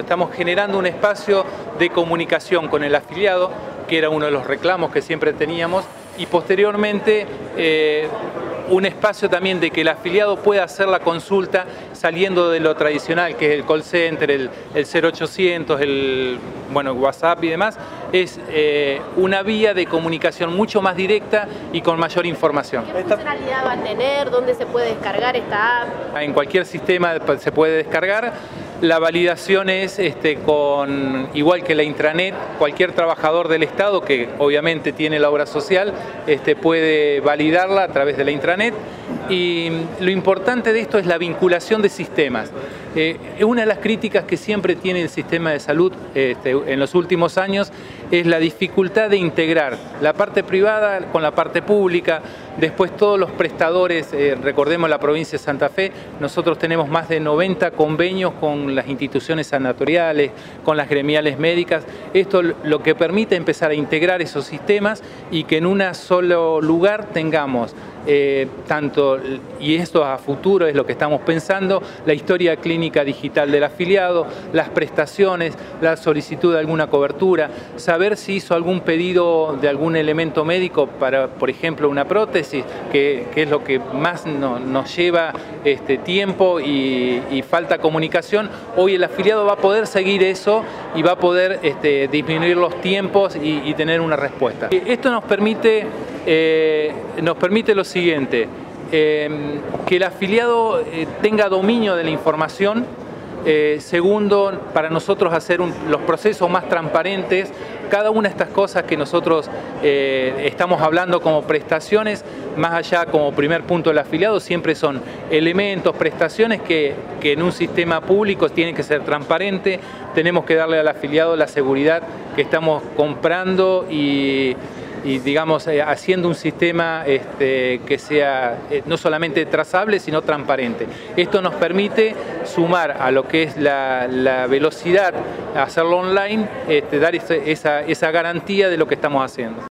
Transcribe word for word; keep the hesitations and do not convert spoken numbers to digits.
estamos generando un espacio de comunicación con el afiliado, que era uno de los reclamos que siempre teníamos, y posteriormente eh, un espacio también de que el afiliado pueda hacer la consulta saliendo de lo tradicional, que es el call center, el, el cero ochocientos, el bueno, WhatsApp y demás. Es eh, una vía de comunicación mucho más directa y con mayor información. ¿Qué funcionalidad va a tener? ¿Dónde se puede descargar esta app? En cualquier sistema se puede descargar. La validación es este, con, igual que la intranet, cualquier trabajador del Estado que obviamente tiene la obra social este, puede validarla a través de la intranet. Y lo importante de esto es la vinculación de sistemas. Eh, una de las críticas que siempre tiene el sistema de salud este, en los últimos años es la dificultad de integrar la parte privada con la parte pública. Después todos los prestadores, eh, recordemos la provincia de Santa Fe, nosotros tenemos más de noventa convenios con las instituciones sanatoriales, con las gremiales médicas. Esto lo que permite empezar a integrar esos sistemas y que en un solo lugar tengamos eh, tanto, y esto a futuro es lo que estamos pensando, la historia clínica digital del afiliado, las prestaciones, la solicitud de alguna cobertura, saber si hizo algún pedido de algún elemento médico para, por ejemplo, una prótesis, que, que es lo que más no, nos lleva este, tiempo y, y falta comunicación. Hoy el afiliado va a poder seguir eso y va a poder este, disminuir los tiempos y, y tener una respuesta. Esto nos permite, eh, nos permite lo siguiente, eh, que el afiliado eh, tenga dominio de la información. Eh, segundo, para nosotros hacer un, los procesos más transparentes. Cada una de estas cosas que nosotros eh, estamos hablando como prestaciones, más allá como primer punto del afiliado, siempre son elementos, prestaciones que, que en un sistema público tienen que ser transparentes. Tenemos que darle al afiliado la seguridad que estamos comprando y, y digamos, eh, haciendo un sistema este, que sea eh, no solamente trazable, sino transparente. Esto nos permite sumar a lo que es la, la velocidad, hacerlo online, este, dar esa, esa, esa garantía de lo que estamos haciendo.